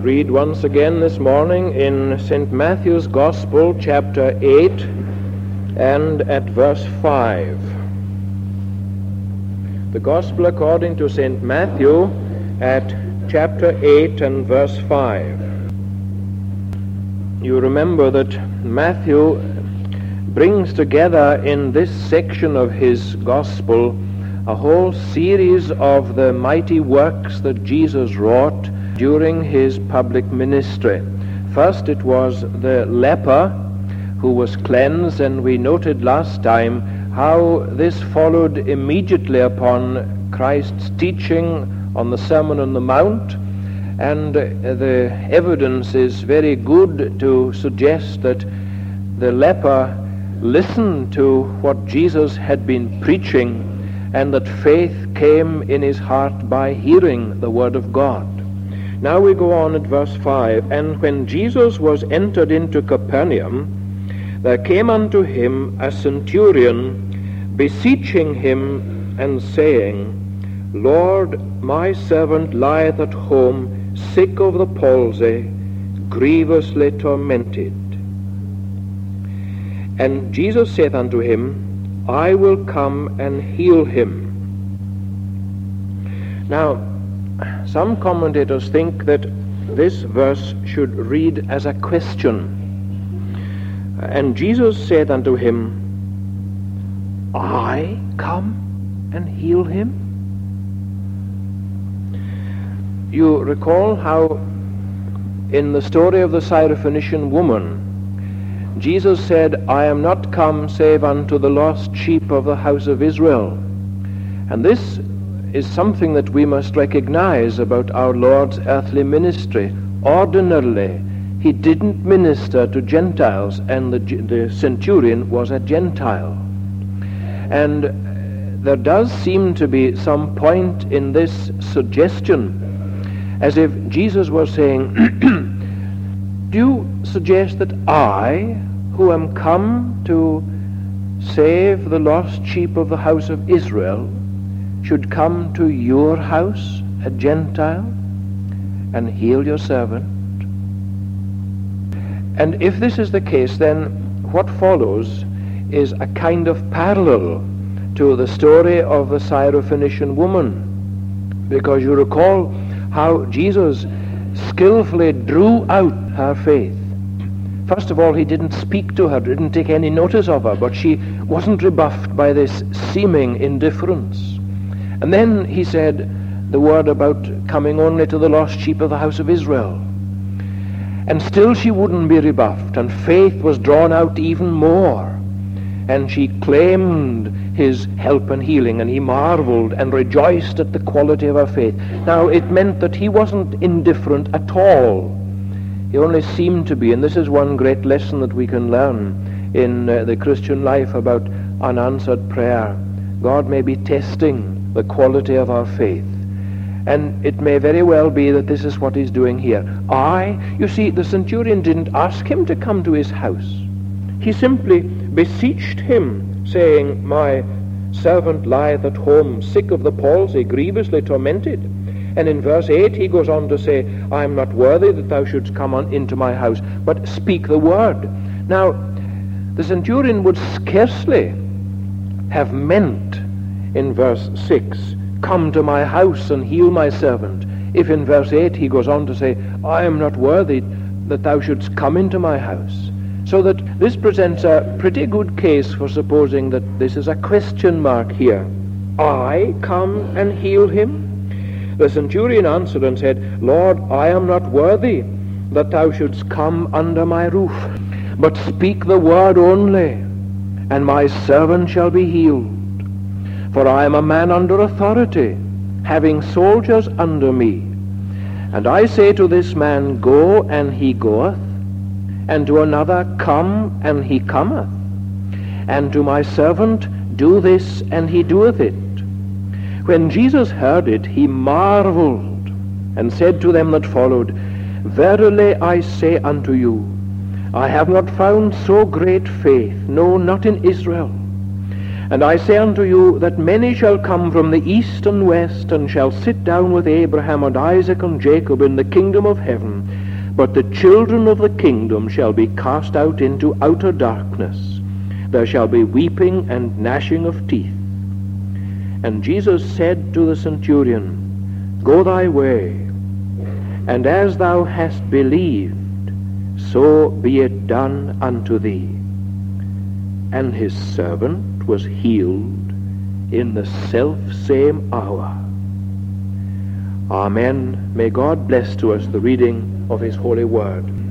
read once again this morning in St. Matthew's Gospel, chapter 8, and at verse 5. The Gospel according to St. Matthew at chapter 8 and verse 5. You remember that Matthew brings together in this section of his Gospel a whole series of the mighty works that Jesus wrought during his public ministry. First it was the leper who was cleansed, and we noted last time how this followed immediately upon Christ's teaching on the Sermon on the Mount, and the evidence is very good to suggest that the leper listened to what Jesus had been preaching, and that faith came in his heart by hearing the word of God. Now we go on at verse 5. And when Jesus was entered into Capernaum, there came unto him a centurion, beseeching him and saying, Lord, my servant lieth at home, sick of the palsy, grievously tormented. And Jesus saith unto him, I will come and heal him. Now, some commentators think that this verse should read as a question. And Jesus said unto him, I come and heal him? You recall how in the story of the Syrophoenician woman, Jesus said, I am not come save unto the lost sheep of the house of Israel. And this is something that we must recognize about our Lord's earthly ministry. Ordinarily, he didn't minister to Gentiles, and the centurion was a Gentile. And there does seem to be some point in this suggestion, as if Jesus was saying, do you suggest that I, who am come to save the lost sheep of the house of Israel, should come to your house, a Gentile, and heal your servant? And if this is the case, then what follows is a kind of parallel to the story of the Syrophoenician woman, because you recall how Jesus skillfully drew out her faith. First of all, he didn't speak to her, didn't take any notice of her, but she wasn't rebuffed by this seeming indifference. And then he said the word about coming only to the lost sheep of the house of Israel. And still she wouldn't be rebuffed, and faith was drawn out even more. And she claimed his help and healing, and he marveled and rejoiced at the quality of her faith. Now, it meant that he wasn't indifferent at all. He only seemed to be, and this is one great lesson that we can learn in the Christian life about unanswered prayer. God may be testing the quality of our faith. And it may very well be that this is what he's doing here. You see, the centurion didn't ask him to come to his house. He simply beseeched him, saying, my servant lieth at home, sick of the palsy, grievously tormented. And in verse 8 he goes on to say, I am not worthy that thou shouldst come into my house, but speak the word. Now, the centurion would scarcely have meant in verse 6, come to my house and heal my servant, if in verse 8 he goes on to say, I am not worthy that thou shouldst come into my house. So that this presents a pretty good case for supposing that this is a question mark here. I come and heal him? The centurion answered and said, Lord, I am not worthy that thou shouldst come under my roof, but speak the word only, and my servant shall be healed. For I am a man under authority, having soldiers under me. And I say to this man, go, and he goeth, and to another, come, and he cometh, and to my servant, do this, and he doeth it. When Jesus heard it, he marveled, and said to them that followed, Verily I say unto you, I have not found so great faith, no, not in Israel. And I say unto you that many shall come from the east and west, and shall sit down with Abraham and Isaac and Jacob in the kingdom of heaven. But the children of the kingdom shall be cast out into outer darkness. There shall be weeping and gnashing of teeth. And Jesus said to the centurion, Go thy way, and as thou hast believed, so be it done unto thee. And his servant was healed in the self-same hour. Amen. May God bless to us the reading of his holy word.